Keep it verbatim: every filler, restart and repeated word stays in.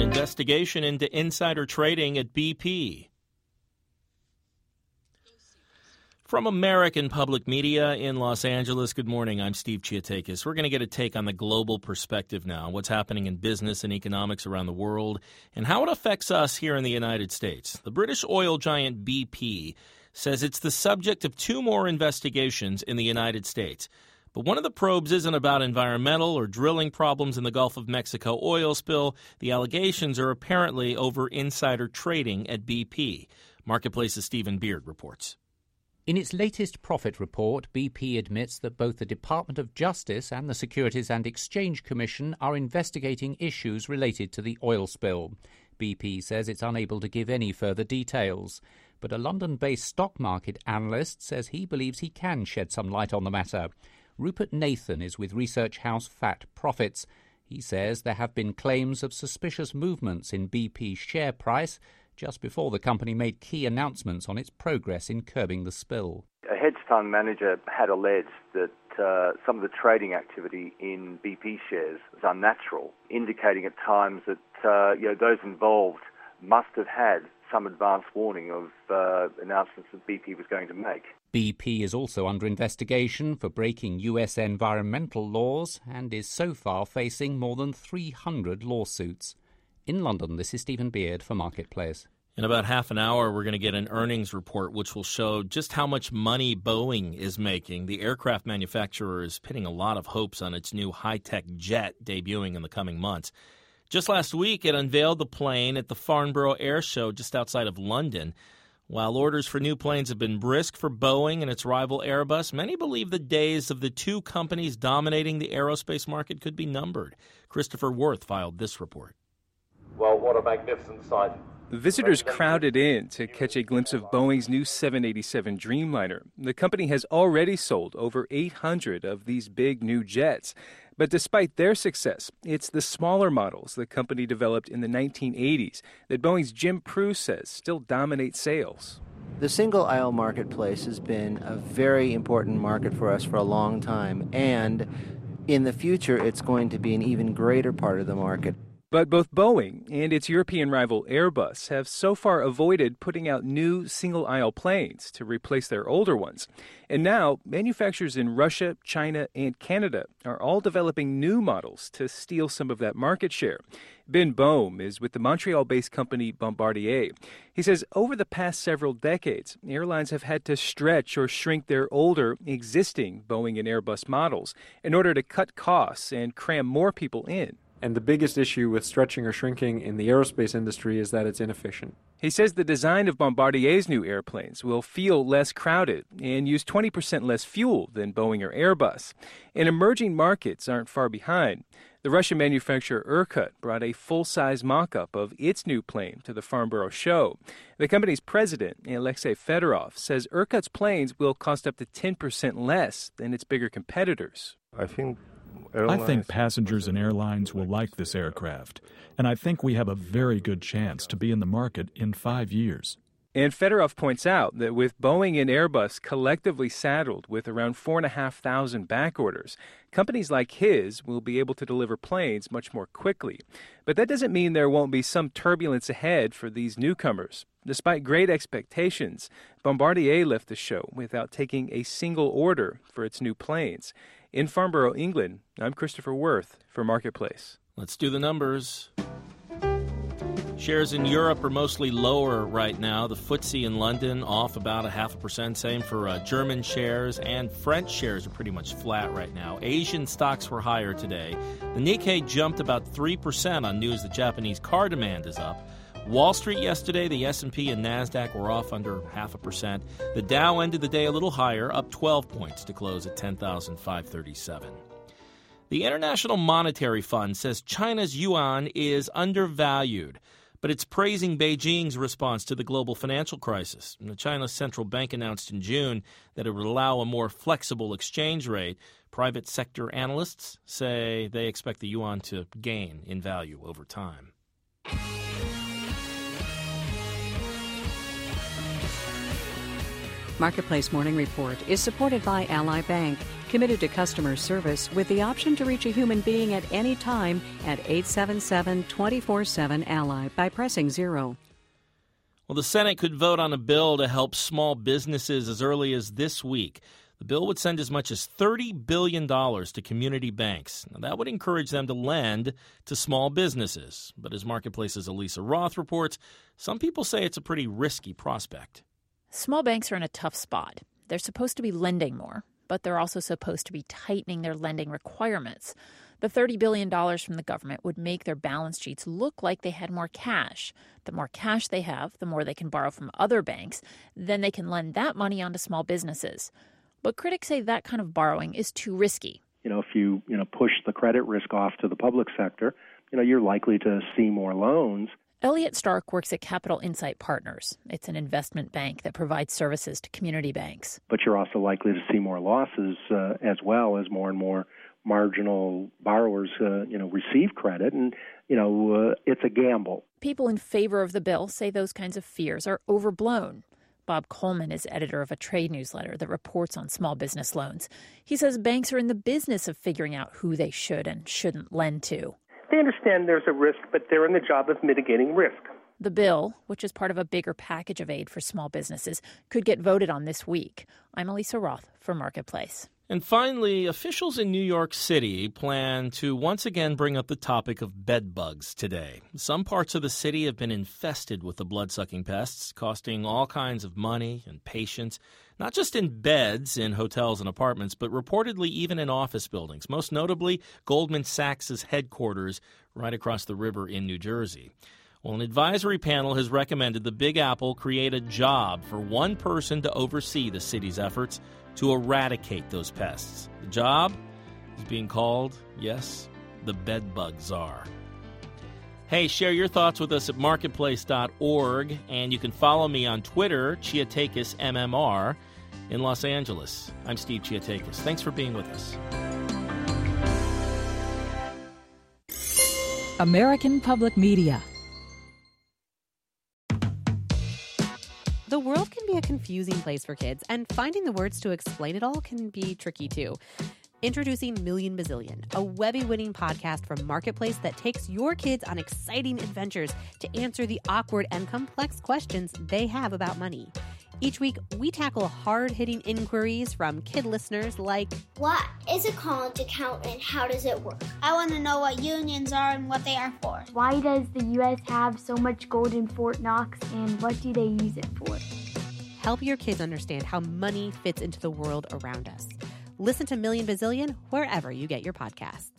investigation into insider trading at B P. From American Public Media in Los Angeles, good morning. I'm Steve Chiatakis. We're going to get a take on the global perspective now, what's happening in business and economics around the world, and how it affects us here in the United States. The British oil giant B P says it's the subject of two more investigations in the United States. But one of the probes isn't about environmental or drilling problems in the Gulf of Mexico oil spill. The allegations are apparently over insider trading at B P. Marketplace's Stephen Beard reports. In its latest profit report, B P admits that both the Department of Justice and the Securities and Exchange Commission are investigating issues related to the oil spill. B P says it's unable to give any further details. But a London-based stock market analyst says he believes he can shed some light on the matter. Rupert Nathan is with research house Fat Profits. He says there have been claims of suspicious movements in B P's share price just before the company made key announcements on its progress in curbing the spill. A hedge fund manager had alleged that uh, some of the trading activity in B P shares was unnatural, indicating at times that uh, you know, those involved must have had some advance warning of uh, announcements that B P was going to make. B P is also under investigation for breaking U S environmental laws and is so far facing more than three hundred lawsuits. In London, this is Stephen Beard for Marketplace. In about half an hour, we're going to get an earnings report which will show just how much money Boeing is making. The aircraft manufacturer is pinning a lot of hopes on its new high-tech jet debuting in the coming months. Just last week, it unveiled the plane at the Farnborough Air Show just outside of London. While orders for new planes have been brisk for Boeing and its rival Airbus, many believe the days of the two companies dominating the aerospace market could be numbered. Christopher Worth filed this report. Well, what a magnificent sight. Visitors crowded in to catch a glimpse of Boeing's new seven eighty-seven Dreamliner. The company has already sold over eight hundred of these big new jets. But despite their success, it's the smaller models the company developed in the nineteen eighties that Boeing's Jim Prue says still dominate sales. The single-aisle marketplace has been a very important market for us for a long time, and in the future it's going to be an even greater part of the market. But both Boeing and its European rival Airbus have so far avoided putting out new single-aisle planes to replace their older ones. And now, manufacturers in Russia, China, and Canada are all developing new models to steal some of that market share. Ben Bohm is with the Montreal-based company Bombardier. He says over the past several decades, airlines have had to stretch or shrink their older, existing Boeing and Airbus models in order to cut costs and cram more people in. And the biggest issue with stretching or shrinking in the aerospace industry is that it's inefficient. He says the design of Bombardier's new airplanes will feel less crowded and use twenty percent less fuel than Boeing or Airbus. And emerging markets aren't far behind. The Russian manufacturer Irkut brought a full-size mock-up of its new plane to the Farnborough show. The company's president, Alexei Fedorov, says Irkut's planes will cost up to ten percent less than its bigger competitors. I think I think passengers and airlines will like this aircraft, and I think we have a very good chance to be in the market in five years. And Fedorov points out that with Boeing and Airbus collectively saddled with around four thousand five hundred back orders, companies like his will be able to deliver planes much more quickly. But that doesn't mean there won't be some turbulence ahead for these newcomers. Despite great expectations, Bombardier left the show without taking a single order for its new planes. In Farnborough, England, I'm Christopher Worth for Marketplace. Let's do the numbers. Shares in Europe are mostly lower right now. The F T S E in London off about a half a percent. Same for uh, German shares, and French shares are pretty much flat right now. Asian stocks were higher today. The Nikkei jumped about three percent on news that Japanese car demand is up. Wall Street yesterday, the S and P and NASDAQ were off under half a percent. The Dow ended the day a little higher, up twelve points to close at ten thousand five hundred thirty-seven. The International Monetary Fund says China's yuan is undervalued, but it's praising Beijing's response to the global financial crisis. And the China's central bank announced in June that it would allow a more flexible exchange rate. Private sector analysts say they expect the yuan to gain in value over time. Marketplace Morning Report is supported by Ally Bank. committed to customer service with the option to reach a human being at any time at eight seven seven, two four seven, ally by pressing zero. Well, the Senate could vote on a bill to help small businesses as early as this week. The bill would send as much as thirty billion dollars to community banks. Now, that would encourage them to lend to small businesses. But as Marketplace's Elisa Roth reports, some people say it's a pretty risky prospect. Small banks are in a tough spot. They're supposed to be lending more, but they're also supposed to be tightening their lending requirements. The thirty billion dollars from the government would make their balance sheets look like they had more cash. The more cash they have, the more they can borrow from other banks. Then they can lend that money onto small businesses. But critics say that kind of borrowing is too risky. You know, if you, you know, push the credit risk off to the public sector, you know, you're likely to see more loans. Elliot Stark works at Capital Insight Partners. It's an investment bank that provides services to community banks. But you're also likely to see more losses uh, as well as more and more marginal borrowers, uh, you know, receive credit. And, you know, uh, it's a gamble. People in favor of the bill say those kinds of fears are overblown. Bob Coleman is editor of a trade newsletter that reports on small business loans. He says banks are in the business of figuring out who they should and shouldn't lend to. They understand there's a risk, but they're in the job of mitigating risk. The bill, which is part of a bigger package of aid for small businesses, could get voted on this week. I'm Elisa Roth for Marketplace. And finally, officials in New York City plan to once again bring up the topic of bed bugs today. Some parts of the city have been infested with the blood-sucking pests, costing all kinds of money and patience, not just in beds in hotels and apartments, but reportedly even in office buildings, most notably Goldman Sachs' headquarters right across the river in New Jersey. Well, an advisory panel has recommended the Big Apple create a job for one person to oversee the city's efforts to eradicate those pests. The job is being called, yes, the bedbug czar. Hey, share your thoughts with us at marketplace dot org, and you can follow me on Twitter, Chiatakis M M R, in Los Angeles. I'm Steve Chiatakis. Thanks for being with us. American Public Media. The world can be a confusing place for kids, and finding the words to explain it all can be tricky too. Introducing Million Bazillion, a Webby-winning podcast from Marketplace that takes your kids on exciting adventures to answer the awkward and complex questions they have about money. Each week, we tackle hard-hitting inquiries from kid listeners like, what is a college account and how does it work? I want to know what unions are and what they are for. Why does the U S have so much gold in Fort Knox and what do they use it for? Help your kids understand how money fits into the world around us. Listen to Million Bazillion wherever you get your podcasts.